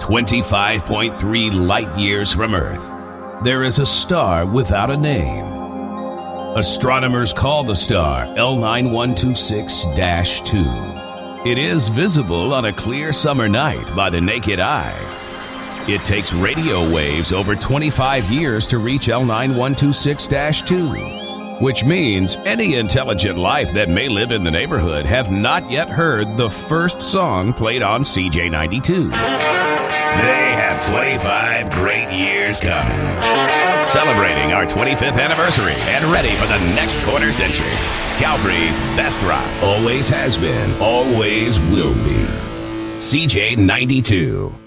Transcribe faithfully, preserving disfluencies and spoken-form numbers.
twenty-five point three light years from Earth, there is a star without a name. Astronomers call the star L nine one two six dash two. It is visible on a clear summer night by the naked eye. It takes radio waves over twenty-five years to reach L nine one two six dash two, which means any intelligent life that may live in the neighborhood have not yet heard the first song played on C J ninety-two. They have twenty-five great years coming, celebrating our twenty-fifth anniversary and ready for the next quarter century. Calgary's best rock always has been, always will be. C J ninety-two.